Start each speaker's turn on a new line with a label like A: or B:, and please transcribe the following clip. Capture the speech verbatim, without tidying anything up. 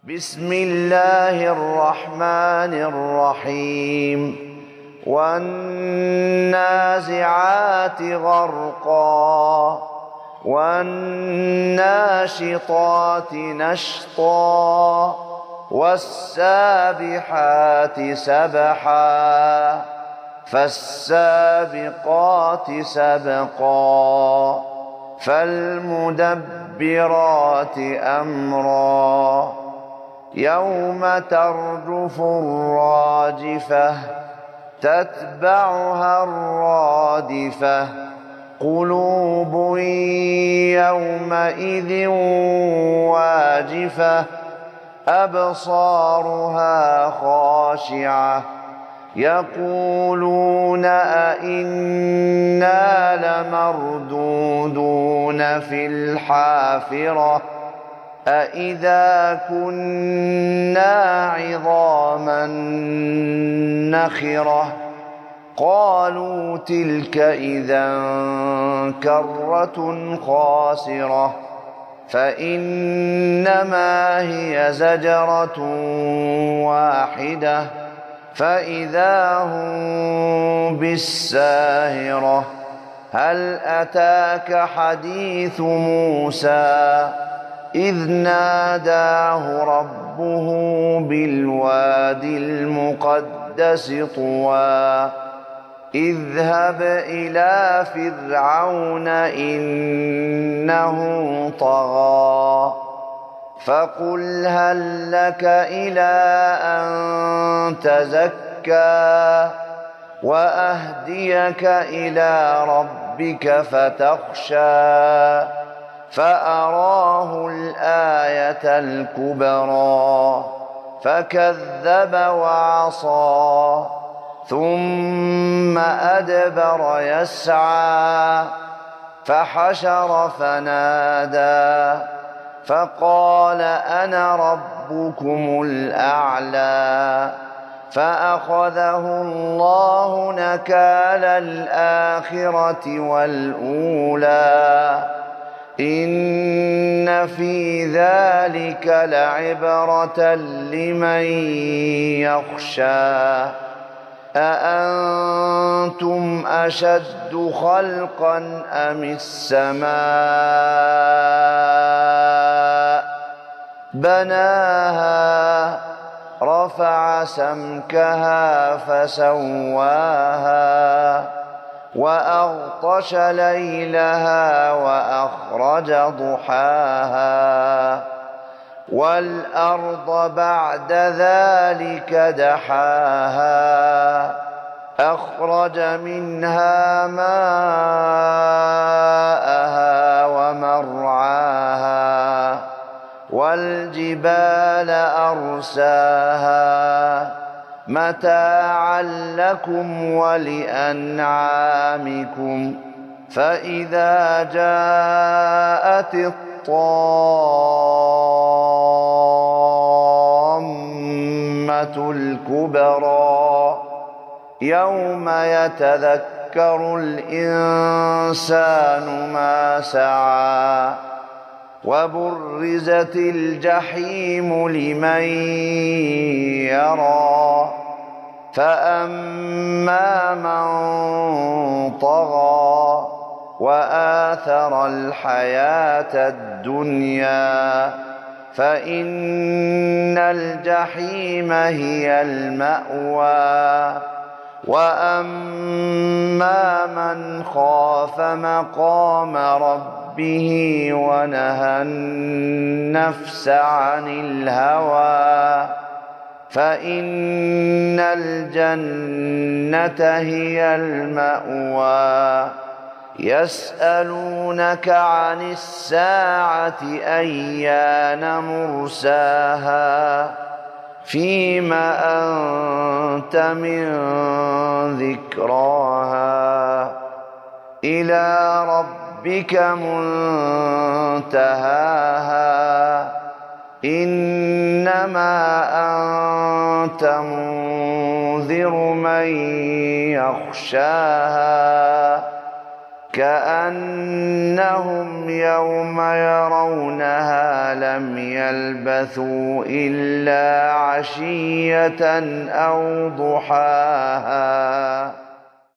A: بسم الله الرحمن الرحيم والنازعات غرقا والناشطات نشطا والسابحات سبحا فالسابقات سبقا فالمدبرات أمرا يوم ترجف الراجفة تتبعها الرادفة قلوب يومئذ واجفة أبصارها خاشعة يقولون أئنا لمردودون في الحافرة أئذا كنا عظاما نخرة قالوا تلك إذا كرة خاسرة فإنما هي زجرة واحدة فإذا هم بالساهرة هل أتاك حديث موسى إذ ناداه ربه بالوادي المقدس طوى اذهب إلى فرعون إنه طغى فقل هل لك إلى أن تزكى وأهديك إلى ربك فتخشى فأراه الآية الكبرى فكذب وعصى ثم أدبر يسعى فحشر فنادى فقال أنا ربكم الأعلى فأخذه الله نكال الآخرة والأولى إن في ذلك لعبرة لمن يخشى أأنتم أشد خلقا أم السماء بناها رفع سمكها فسواها وأغطش ليلها وأخرج ضحاها والأرض بعد ذلك دحاها أخرج منها ماءها ومرعاها والجبال أرساها متاعا لكم ولأنعامكم فإذا جاءت الطامة الكبرى يوم يتذكر الإنسان ما سعى وبرزت الجحيم لمن يرى فأما من طغى وآثر الحياة الدنيا فإن الجحيم هي المأوى وأما من خاف مقام ربه ونهى النفس عن الهوى فإن الجنة هي المأوى يسألونك عن الساعة أيان مرساها فيما أنت من ذكراها إلى ربك منتهاها إنما أنت منذر من يخشاها كأنهم يوم يرونها لم يلبثوا إلا عشية أو ضحاها.